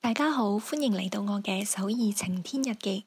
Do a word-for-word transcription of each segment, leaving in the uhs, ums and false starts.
大家好，歡迎嚟到我嘅首爾晴天日記。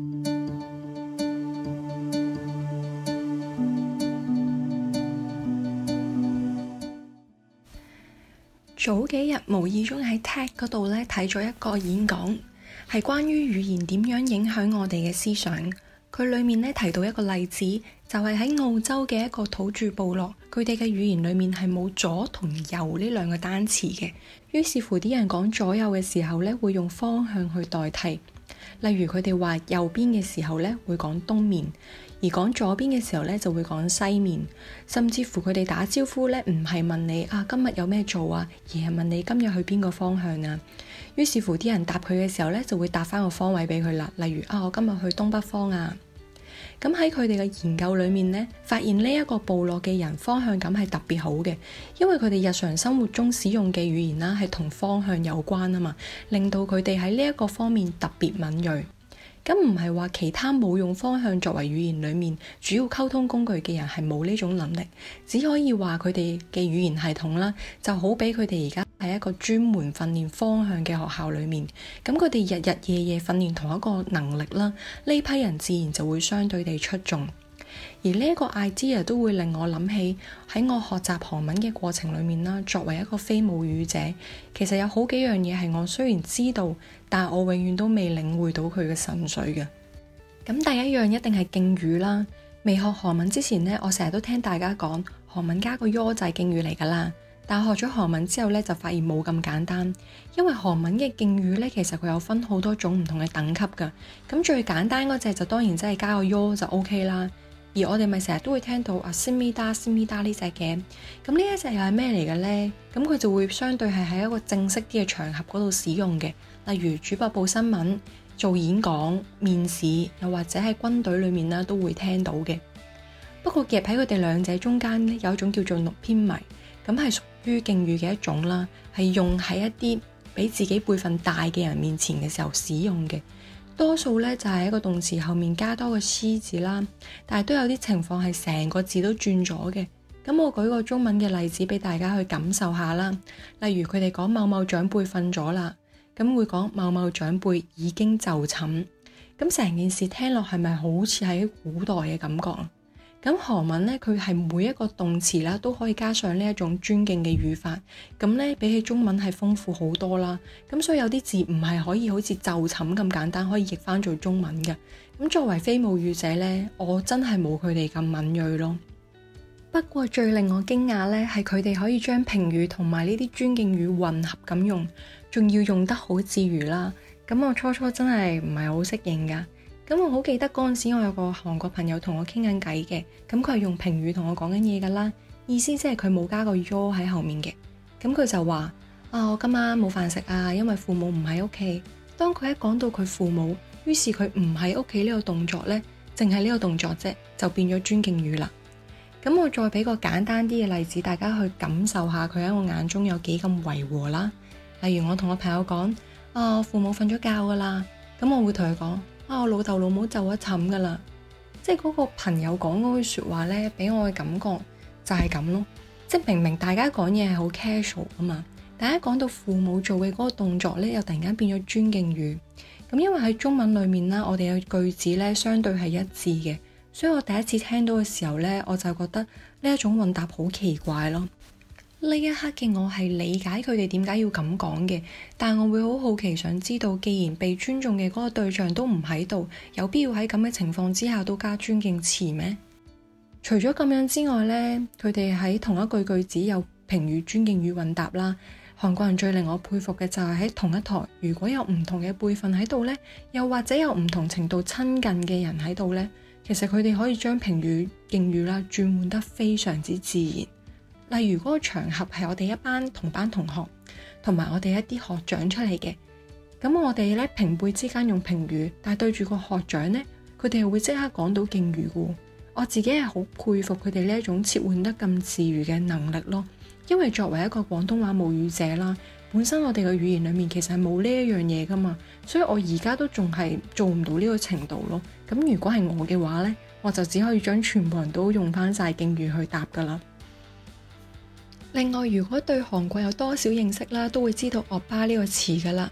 早幾日無意中喺 T E D 嗰度咧睇咗一個演講，係關於語言點樣影響我哋嘅思想。佢裏面咧提到一個例子，就係喺澳洲嘅一個土著部落，佢哋嘅語言裏面係冇左同右呢兩個單詞嘅。於是乎啲人講左右嘅時候咧，會用方向去代替。例如佢哋話右邊嘅時候咧，會講東面，而講左邊嘅時候咧，就會講西面。甚至乎佢哋打招呼咧，唔係問你啊今日有咩做啊，而係問你今日去邊個方向啊。於是乎啲人答佢嘅時候咧，就會答翻個方位俾佢啦。例如啊，我今日去東北方啊。咁喺佢哋嘅研究裏面呢，發現呢一個部落嘅人方向感係特別好嘅，因為佢哋日常生活中使用嘅語言啦，係同方向有關啊嘛，令到佢哋喺呢一個方面特別敏銳。咁唔係話其他冇用方向作為語言裏面主要溝通工具嘅人係冇呢種能力，只可以話佢哋嘅語言系統啦，就好比佢哋而家喺一個專門訓練方向嘅學校裏面，咁佢哋日日夜夜訓練同一個能力啦，呢批人自然就會相對地出眾。而呢一個 idea 都會令我諗起喺我學習韓文嘅過程裏面啦，作為一個非母語者，其實有好幾樣嘢係我雖然知道，但係我永遠都未領會到佢嘅神髓嘅。咁第一樣一定係敬語啦。未學韓文之前呢，我成日都聽大家講韓文加個喲就係敬語嚟噶啦。但係學咗韓文之後呢，就發現冇咁簡單，因為韓文嘅敬語呢，其實佢有分好多種唔同嘅等級噶。咁最簡單嗰隻就當然真係加個喲就 OK 啦。而我哋咪成日都會聽到啊，simida simida呢隻嘅，咁呢一隻又係咩嚟嘅呢？咁佢就會相對係喺一個正式啲嘅場合嗰度使用嘅，例如主播報新聞、做演講、面試，又或者喺軍隊裏面啦都會聽到嘅。不過夾喺佢哋兩者中間呢，有一種叫做六偏迷，咁係屬於敬語嘅一種啦，係用喺一啲比自己輩份大嘅人面前嘅時候使用嘅。多數咧就係一個動詞後面加多個詩字啦，但係都有啲情況係成個字都轉咗嘅。咁我舉個中文嘅例子俾大家去感受下啦。例如佢哋講某某長輩瞓咗啦，咁會講某某長輩已經就寢。咁成件事聽落係咪好似喺古代嘅感覺啊？咁韓文呢，佢係每一個動詞啦都可以加上呢一種尊敬嘅語法，咁呢，比起中文係豐富好多啦。咁所以有啲字唔係可以好似就寢咁簡單可以譯翻做中文嘅。咁作為非母語者呢，我真係冇佢哋咁敏銳咯。不過最令我驚訝呢，係佢哋可以將評語同埋呢啲尊敬語混合咁用，仲要用得好自如啦。咁我初初真係唔係好適應噶。咁我好記得嗰陣時，我有個韓國朋友同我傾緊偈嘅，咁佢係用評語同我講緊嘢噶啦，意思即係佢冇加個喲喺後面嘅。咁佢就話啊，我今晚冇飯食啊，因為父母唔喺屋企。當佢一講到佢父母，於是佢唔喺屋企呢個動作呢，淨係呢個動作啫，就變咗尊敬語啦。咁我再俾個簡單啲嘅例子，大家去感受下佢喺我眼中有幾咁違和啦。例如我同我朋友講啊，我父母瞓咗覺噶啦，咁我會同佢講啊，我老豆老母就咗寢噶啦，即係嗰個朋友講嗰句說話呢，俾我嘅感覺就係咁咯。即係明明大家講嘢係好 casual 啊嘛，但係一講到父母做嘅嗰個動作呢，又突然間變咗尊敬語。咁因為喺中文裏面啦，我哋嘅句子呢相對係一致嘅，所以我第一次聽到嘅時候呢，我就覺得呢一種混搭好奇怪咯。呢一刻嘅我係理解佢哋點解要咁講嘅，但我會好好奇想知道，既然被尊重嘅嗰個對象都唔喺度，有必要喺咁嘅情況之下都加尊敬詞咩？除咗咁樣之外呢，佢哋喺同一句句子有評語尊敬語混搭啦。韓國人最令我佩服嘅就係喺同一台，如果有唔同嘅輩分喺度呢，又或者有唔同程度親近嘅人喺度呢，其實佢哋可以將評語敬語啦轉換得非常之自然。例如嗰個場合係我哋一班同班同學同埋我哋一啲學長出嚟嘅，咁我哋咧平輩之間用評語，但係對住個學長呢，佢哋係會即刻講到敬語嘅。我自己係好佩服佢哋呢一種切換得咁自如嘅能力咯。因為作為一個廣東話母語者啦，本身我哋嘅語言裏面其實係冇呢一樣嘢噶嘛，所以我而家都仲係做唔到呢個程度咯。咁如果係我嘅話呢，我就只可以將全部人都用翻晒敬語去答噶啦。另外，如果對韓國有多少認識啦，都會知道歐巴呢個詞噶啦。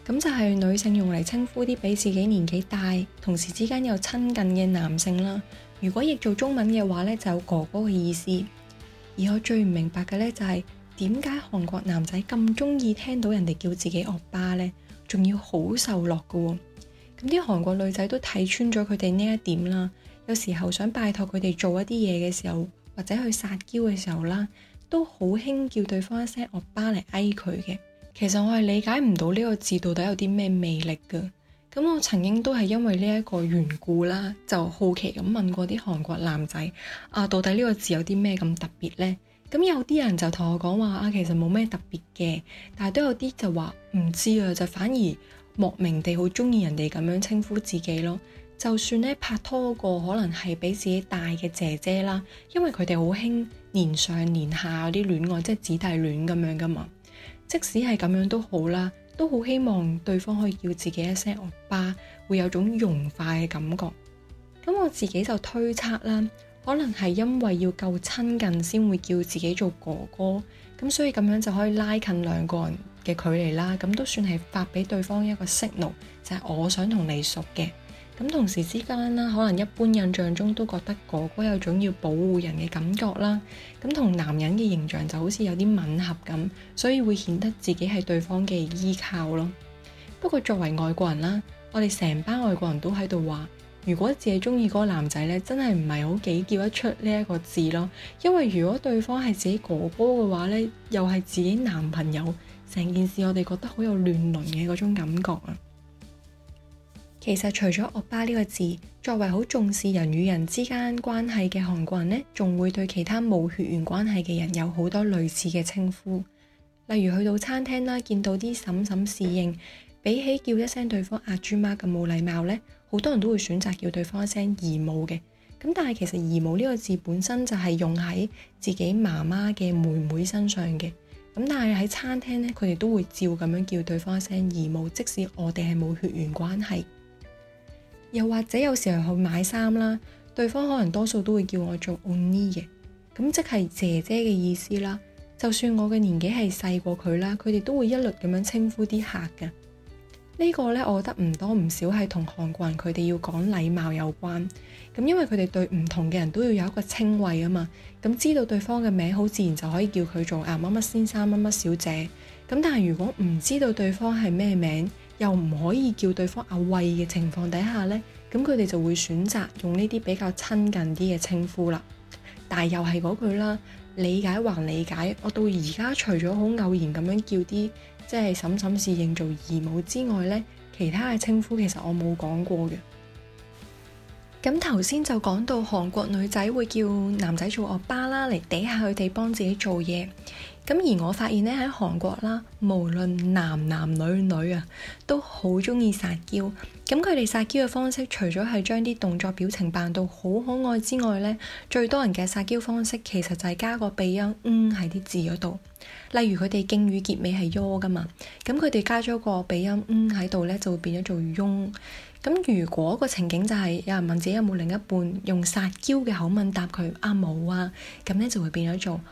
咁就係女性用嚟稱呼啲比自己年紀大，同時之間又親近嘅男性啦。如果譯做中文嘅話呢，就有哥哥嘅意思。而我最唔明白嘅呢，就係點解韓國男仔咁中意聽到人哋叫自己歐巴呢？仲要好受落㗎喎。咁啲韓國女仔都睇穿咗佢哋呢一點啦。有時候想拜託佢哋做一啲嘢嘅時候，或者去撒嬌嘅時候啦，都好興叫對方一聲歐巴嚟嗌佢嘅。其實我係理解唔到呢個字到底有啲咩魅力㗎。咁我曾經都係因為呢一個緣故啦，就好奇咁問過啲韓國男仔啊，到底呢個字有啲咩咁特別呢？咁有啲人就同我講話啊，其實冇咩特別嘅，但係都有啲就話唔知啊，就反而莫名地好中意人哋咁樣稱呼自己咯。就算咧拍拖嗰個可能係比自己大嘅姐姐啦，因為佢哋好興年上年下嗰啲戀愛，即係姊弟戀咁樣噶嘛。即使係咁樣都好啦，都好希望對方可以叫自己一聲歐巴，會有種融化嘅感覺。咁我自己就推測啦，可能係因為要夠親近先會叫自己做哥哥，咁所以咁樣就可以拉近兩個人嘅距離啦。咁都算係發俾對方一個 signal，就係我想同你熟嘅。咁同時之間啦，可能一般印象中都覺得哥哥有種要保護人嘅感覺啦，咁同男人嘅形象就好似有啲吻合咁，所以會顯得自己係對方嘅依靠咯。不過作為外國人啦，我哋成班外國人都喺度話，如果自己中意嗰個男仔呢，真係唔係好幾叫得出呢一個字咯，因為如果對方係自己哥哥嘅話呢，又係自己男朋友，成件事我哋覺得好有亂倫嘅嗰種感覺啊。其實除咗歐巴呢個字，作為好重視人與人之間關係嘅韓國人呢，仲會對其他冇血緣關係嘅人有好多類似嘅稱呼。例如去到餐廳啦，見到啲嬸嬸侍應，比起叫一聲對方阿豬媽咁冇禮貌呢，好多人都會選擇叫對方一聲姨母嘅。咁但係其實姨母呢個字本身就係用喺自己媽媽嘅妹妹身上嘅。咁但係喺餐廳呢，佢哋都會照咁樣叫對方一聲姨母，即使我哋係冇血緣關係。又或者有時候去買衫啦，對方可能多數都會叫我做 언니嘅，咁即係姐姐嘅意思啦。就算我嘅年紀係細過佢啦，佢哋都會一律咁樣稱呼啲客嘅。呢個呢，我覺得唔多唔少係同韓國人佢哋要講禮貌有關。咁因為佢哋對唔同嘅人都要有一個稱謂啊嘛，咁知道對方嘅名好自然就可以叫佢做啊乜乜先生乜乜小姐。咁但係如果唔知道對方係咩名，又唔可以叫對方阿喂嘅情況底下呢，咁佢哋就會選擇用呢啲比較親近啲嘅稱呼啦。但係又係嗰句啦，理解還理解，我到而家除咗好偶然咁樣叫啲即係嬸嬸侍應做姨母之外呢，其他嘅稱呼其實我冇講過嘅。咁頭先就講到韓國女仔會叫男仔做歐巴啦，嚟嗲下佢哋幫自己做嘢。咁而我發現咧喺韓國啦，無論男男女女啊，都好中意撒嬌。咁佢哋撒嬌嘅方式，除咗係將啲動作表情扮到好可愛之外咧，最多人嘅撒嬌方式其實就係加個鼻音嗯喺啲字嗰度。例如佢哋敬語結尾係喲噶嘛，咁佢哋加咗個鼻音嗯喺度咧，就會變咗做庸。咁如果個情景就係有人問自己有冇另一半，用撒嬌嘅口吻答佢啊冇啊，咁咧就會變咗做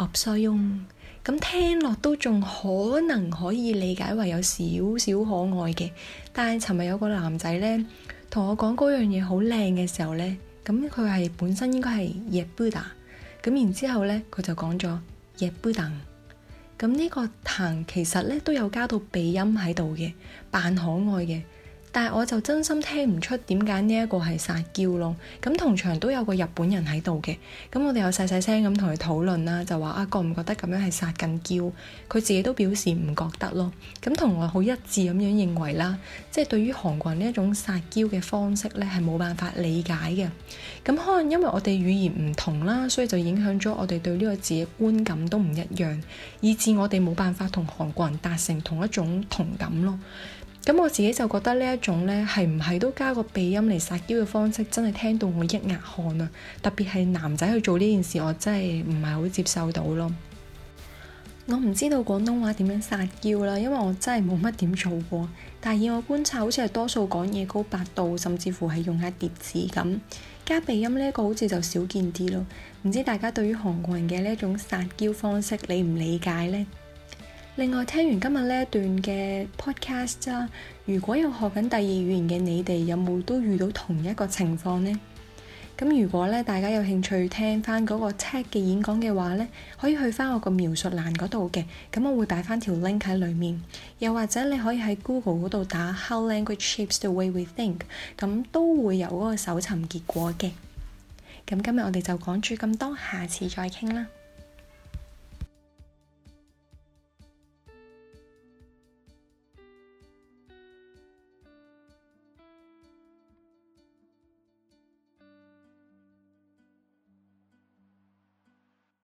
없어요。咁聽落都仲可能可以理解為有少少可愛嘅，但係尋日有個男仔咧同我講嗰樣嘢好靚嘅時候咧，咁佢係本身應該係예쁘다，咁然之後咧佢就講咗예쁘당，咁呢個당其實咧都有加到鼻音喺度嘅，扮可愛嘅。但係我就真心聽唔出點解呢一個係撒嬌咯。咁同場都有個日本人喺度嘅，咁我哋又細細聲咁同佢討論啦，就話啊覺唔覺得咁樣係撒緊嬌？佢自己都表示唔覺得咯。咁同我好一致咁樣認為啦，即係對於韓國人呢一種撒嬌嘅方式咧係冇辦法理解嘅。咁可能因為我哋語言唔同啦，所以就影響咗我哋對呢個字嘅觀感都唔一樣，以致我哋冇辦法同韓國人達成同一種同感咯。咁我自己就覺得呢一種呢，係唔係都加個鼻音嚟撒嬌嘅方式，真係聽到我一額汗啊！特別係男仔去做呢件事，我真係唔係好接受到咯。我唔知道廣東話點樣撒嬌啦，因為我真係冇乜點做過。但係以我觀察，好似係多數講嘢高八度，甚至乎係用下疊字咁。加鼻音呢一個好似就少見啲咯。唔知大家對於韓國人嘅呢一種撒嬌方式理唔理解呢？ 另外，聽完今日呢一段嘅 podcast 啦，如果有學緊第二語言嘅你哋，有冇都遇到同一個情況呢？咁如果咧大家有興趣聽翻嗰個 tag 嘅演講嘅話咧，可以去翻我個描述欄嗰度嘅，咁我會擺翻條 link 喺裡面。又或者你可以喺 Google 嗰度打 How Language Shapes the Way We Think，咁都會有嗰個搜尋結果嘅。咁今日我哋就講住咁多，下次再傾啦。